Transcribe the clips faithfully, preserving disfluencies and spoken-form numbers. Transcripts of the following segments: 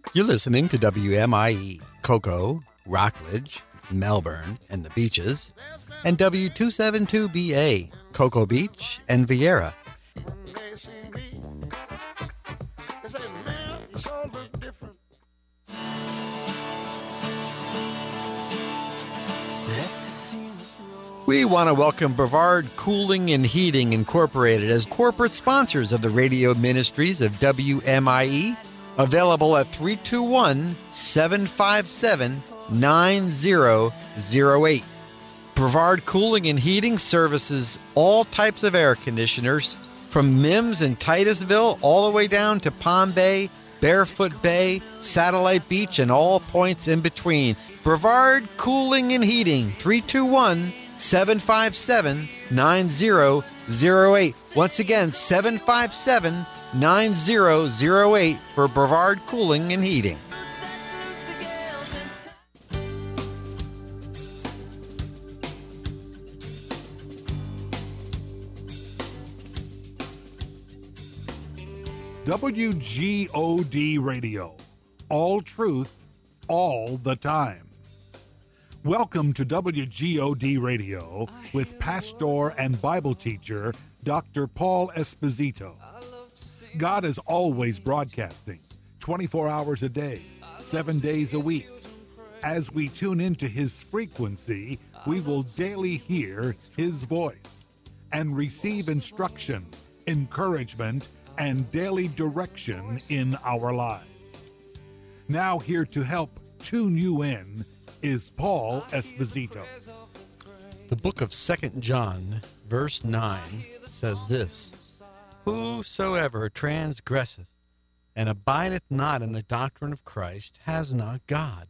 You're listening to W M I E, Cocoa, Rockledge, Melbourne, and the Beaches, and W two seventy-two B A, Cocoa Beach and Vieira. We want to welcome Brevard Cooling and Heating Incorporated as corporate sponsors of the radio ministries of W M I E, available at three two one, seven five seven, nine zero zero eight. Brevard Cooling and Heating services all types of air conditioners, from Mims and Titusville all the way down to Palm Bay, Barefoot Bay, Satellite Beach, and all points in between. Brevard Cooling and Heating, three two one, seven five seven, nine zero zero eight. Once again, seven five seven, nine zero zero eight for Brevard Cooling and Heating. W G O D Radio. All truth, all the time. Welcome to W G O D Radio with pastor and Bible teacher Doctor Paul Esposito. God is always broadcasting, twenty-four hours a day, seven days a week. As we tune into his frequency, we will daily hear his voice and receive instruction, encouragement, and daily direction in our lives. Now here to help tune you in is Paul Esposito. The book of Second John, verse nine, says this: Whosoever transgresseth and abideth not in the doctrine of Christ has not God.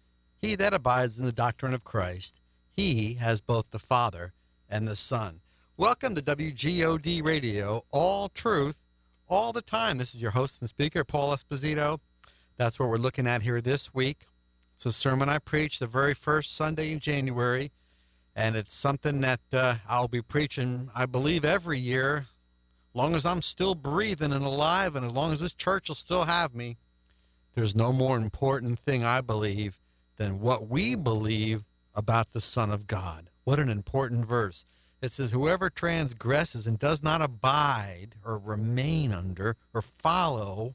He that abides in the doctrine of Christ, he has both the Father and the Son. Welcome to W G O D Radio, all truth, all the time. This is your host and speaker, Paul Esposito. That's what we're looking at here this week. It's a sermon I preached the very first Sunday in January, and it's something that uh, I'll be preaching, I believe, every year, as long as I'm still breathing and alive, and as long as this church will still have me. There's no more important thing, I believe, than what we believe about the Son of God. What an important verse. It says, whoever transgresses and does not abide or remain under or follow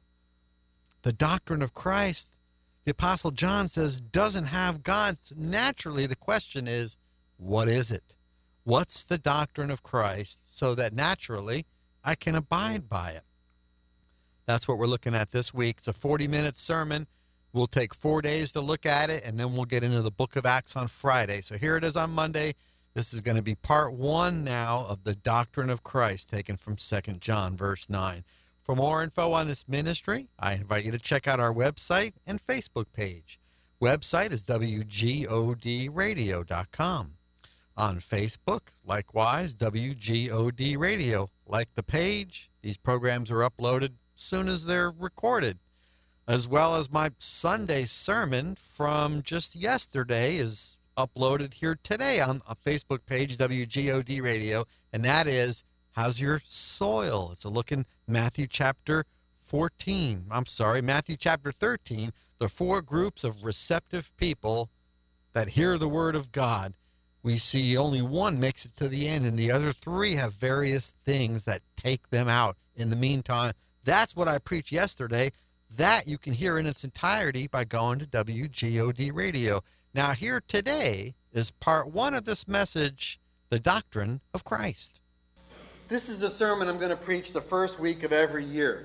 the doctrine of Christ, the Apostle John says, doesn't have God. So naturally, the question is, what is it? What's the doctrine of Christ, so that naturally I can abide by it? That's what we're looking at this week. It's a forty-minute sermon. We'll take four days to look at it, and then we'll get into the book of Acts on Friday. So here it is on Monday. This is going to be part one now of the doctrine of Christ, taken from Second John, verse nine. For more info on this ministry, I invite you to check out our website and Facebook page. Website is W G O D radio dot com. On Facebook, likewise, W G O D Radio. Like the page, these programs are uploaded as soon as they're recorded, as well as my Sunday sermon from just yesterday is uploaded here today on a Facebook page, W G O D Radio, and that is, how's your soil? It's a look in Matthew chapter fourteen. I'm sorry, Matthew chapter thirteen, the four groups of receptive people that hear the word of God. We see only one makes it to the end, and the other three have various things that take them out. In the meantime, that's what I preached yesterday. That you can hear in its entirety by going to W G O D Radio. Now, here today is part one of this message, the doctrine of Christ. This is the sermon I'm going to preach the first week of every year,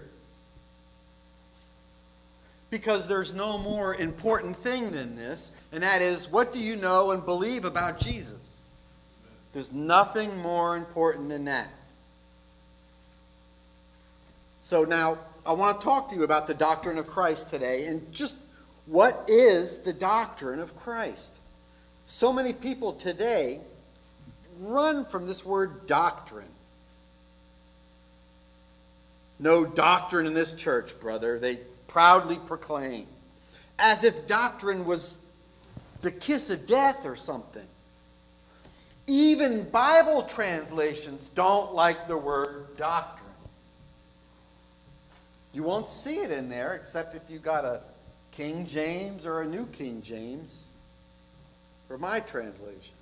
because there's no more important thing than this, and that is, what do you know and believe about Jesus? There's nothing more important than that. So now, I want to talk to you about the doctrine of Christ today, and just what is the doctrine of Christ? So many people today run from this word doctrine. No doctrine in this church, brother, they proudly proclaim, as if doctrine was the kiss of death or something. Even Bible translations don't like the word doctrine. You won't see it in there except if you got a King James or a New King James for my translation.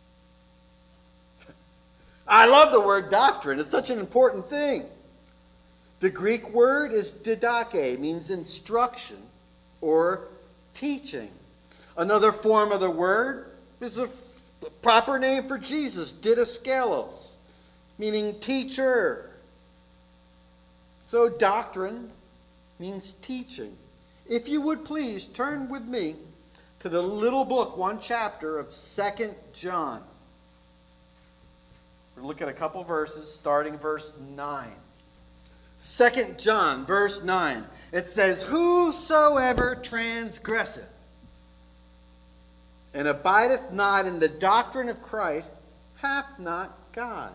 I love the word doctrine. It's such an important thing. The Greek word is didache, means instruction or teaching. Another form of the word is a proper name for Jesus, didaskalos, meaning teacher. So doctrine means teaching. If you would please turn with me to the little book, one chapter of Second John. We're looking at a couple verses, starting verse nine. Second John, verse nine. It says, "Whosoever transgresseth and abideth not in the doctrine of Christ hath not God.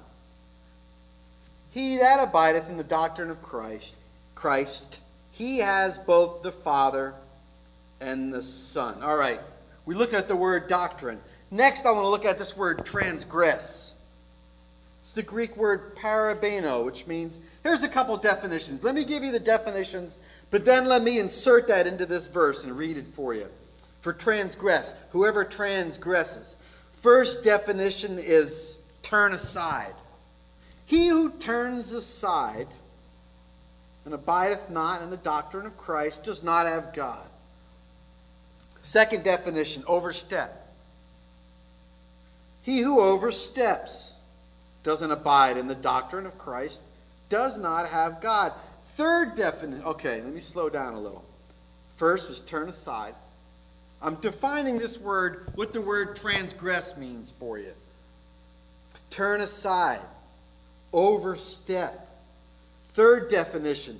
He that abideth in the doctrine of Christ, Christ, he has both the Father and the Son." All right, we look at the word doctrine. Next, I want to look at this word transgress. It's the Greek word parabeno, which means, here's a couple definitions. Let me give you the definitions, but then let me insert that into this verse and read it for you. For transgress, whoever transgresses. First definition is turn aside. He who turns aside and abideth not in the doctrine of Christ does not have God. Second definition, overstep. He who oversteps, doesn't abide in the doctrine of Christ, does not have God. Third definition, okay, let me slow down a little. First was turn aside. I'm defining this word, what the word transgress means for you. Turn aside, overstep. Third definition,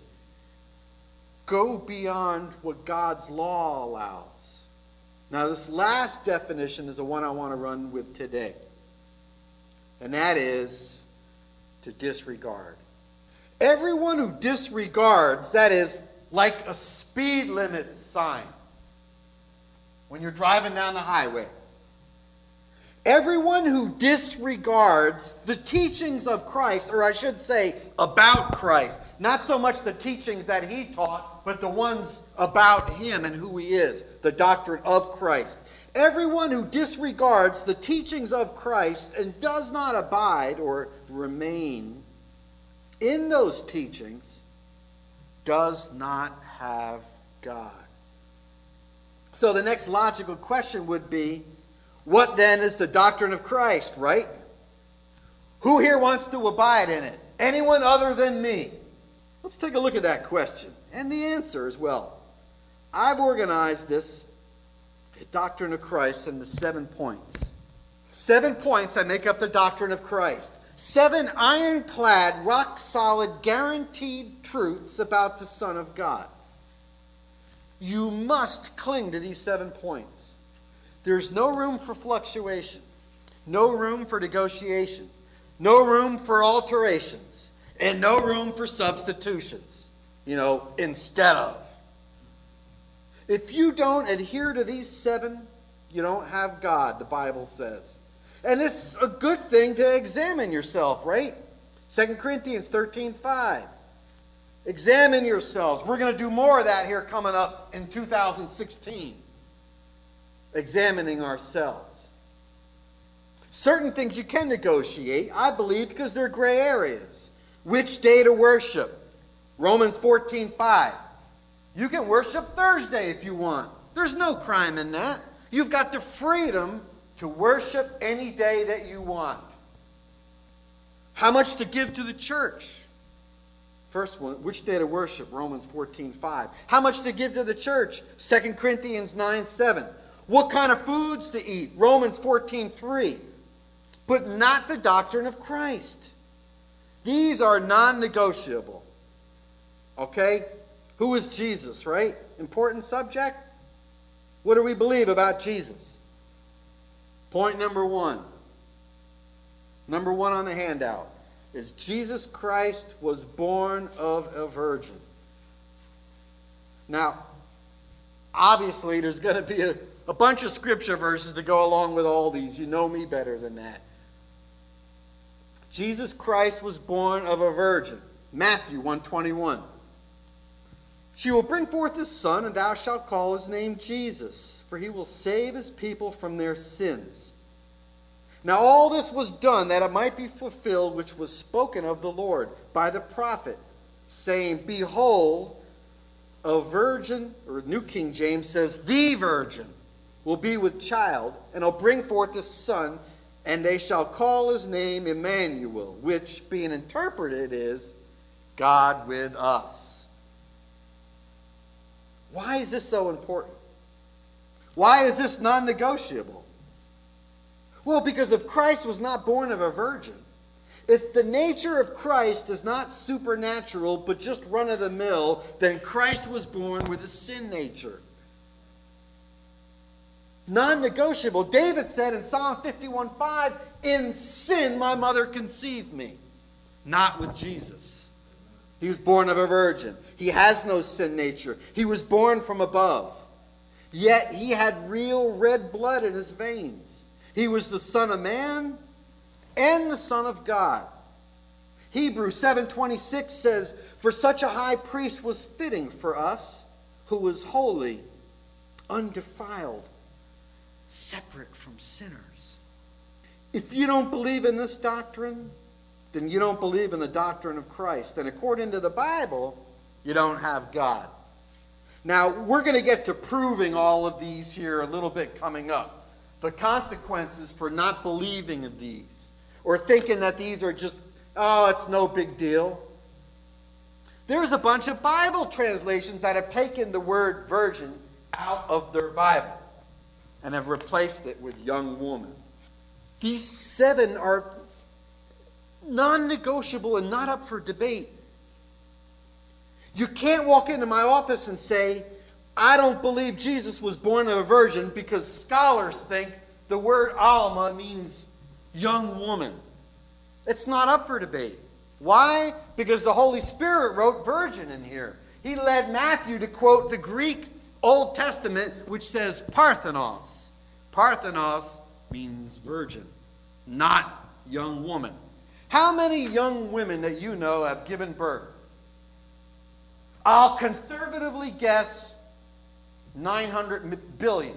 go beyond what God's law allows. Now this last definition is the one I want to run with today. And that is to disregard. Everyone who disregards, that is like a speed limit sign when you're driving down the highway. Everyone who disregards the teachings of Christ, or I should say about Christ, not so much the teachings that he taught, but the ones about him and who he is, the doctrine of Christ. Everyone who disregards the teachings of Christ and does not abide or remain in those teachings does not have God. So the next logical question would be, what then is the doctrine of Christ, right? Who here wants to abide in it? Anyone other than me? Let's take a look at that question. And the answer as well. I've organized this doctrine of Christ into seven points. Seven points that make up the doctrine of Christ. Seven ironclad, rock-solid, guaranteed truths about the Son of God. You must cling to these seven points. There's no room for fluctuation, no room for negotiation, no room for alterations, and no room for substitutions, you know, instead of. If you don't adhere to these seven, you don't have God, the Bible says. And it's a good thing to examine yourself, right? Second Corinthians thirteen five. Examine yourselves. We're going to do more of that here coming up in two thousand sixteen. Examining ourselves. Certain things you can negotiate, I believe, because they're gray areas. Which day to worship? Romans fourteen five. You can worship Thursday if you want. There's no crime in that. You've got the freedom to worship any day that you want. How much to give to the church? First one, which day to worship? Romans fourteen five. How much to give to the church? Second Corinthians nine seven. What kind of foods to eat? Romans fourteen three. But not the doctrine of Christ. These are non-negotiable. Okay? Who is Jesus, right? Important subject? What do we believe about Jesus? Point number one. Number one on the handout is Jesus Christ was born of a virgin. Now, obviously, there's going to be a, a bunch of scripture verses to go along with all these. You know me better than that. Jesus Christ was born of a virgin. Matthew one twenty-one. She will bring forth a son, and thou shalt call his name Jesus, for he will save his people from their sins. Now all this was done that it might be fulfilled which was spoken of the Lord by the prophet, saying, Behold, a virgin, or New King James says, the virgin will be with child, and will bring forth a son, and they shall call his name Emmanuel, which, being interpreted, is God with us. Why is this so important? Why is this non-negotiable? Well, because if Christ was not born of a virgin, if the nature of Christ is not supernatural but just run-of-the-mill, then Christ was born with a sin nature. Non-negotiable. David said in Psalm fifty-one five, in sin my mother conceived me. Not with Jesus. He was born of a virgin. He has no sin nature. He was born from above. Yet he had real red blood in his veins. He was the Son of Man and the Son of God. Hebrews seven twenty-six says, for such a high priest was fitting for us, who was holy, undefiled, separate from sinners. If you don't believe in this doctrine, then you don't believe in the doctrine of Christ. And according to the Bible, you don't have God. Now, we're going to get to proving all of these here a little bit coming up. The consequences for not believing in these, or thinking that these are just, oh, it's no big deal. There's a bunch of Bible translations that have taken the word virgin out of their Bible and have replaced it with young woman. These seven are non-negotiable and not up for debate. You can't walk into my office and say, I don't believe Jesus was born of a virgin, because scholars think the word Alma means young woman. It's not up for debate. Why? Because the Holy Spirit wrote virgin in here. He led Matthew to quote the Greek Old Testament, which says Parthenos. Parthenos means virgin, not young woman. How many young women that you know have given birth? I'll conservatively guess nine hundred billion.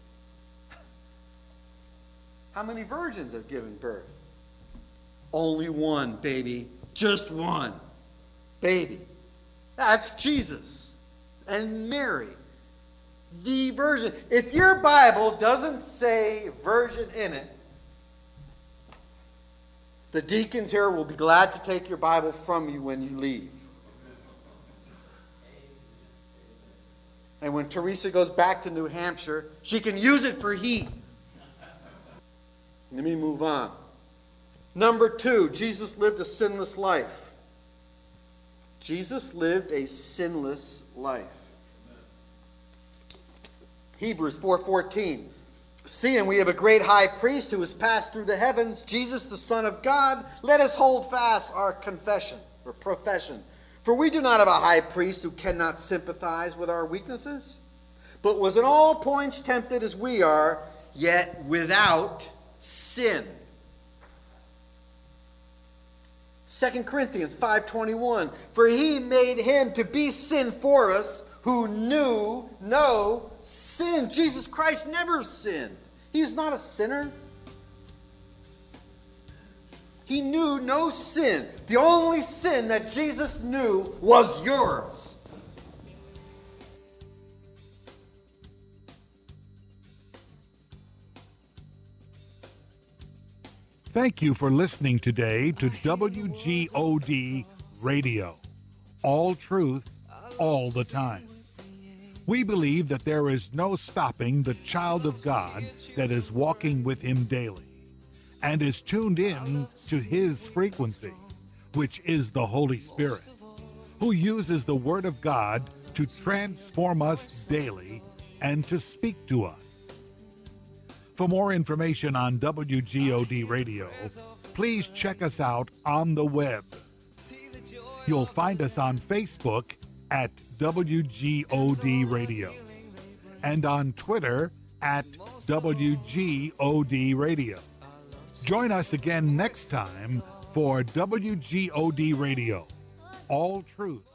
How many virgins have given birth? Only one, baby. Just one. Baby. That's Jesus and Mary, the virgin. If your Bible doesn't say virgin in it, the deacons here will be glad to take your Bible from you when you leave. And when Teresa goes back to New Hampshire, she can use it for heat. Let me move on. Number two, Jesus lived a sinless life. Jesus lived a sinless life. Hebrews four fourteen. Seeing we have a great high priest who has passed through the heavens, Jesus the Son of God, let us hold fast our confession or profession. For we do not have a high priest who cannot sympathize with our weaknesses, but was in all points tempted as we are, yet without sin. Second Corinthians five twenty-one. For he made him to be sin for us who knew no sin. Jesus Christ never sinned. He is not a sinner. He knew no sin. The only sin that Jesus knew was yours. Thank you for listening today to W G O D Radio. All truth, all the time. We believe that there is no stopping the child of God that is walking with him daily and is tuned in to his frequency, which is the Holy Spirit, who uses the Word of God to transform us daily and to speak to us. For more information on W G O D Radio, please check us out on the web. You'll find us on Facebook at W G O D Radio and on Twitter at W G O D Radio. Join us again next time for W G O D Radio. All truth.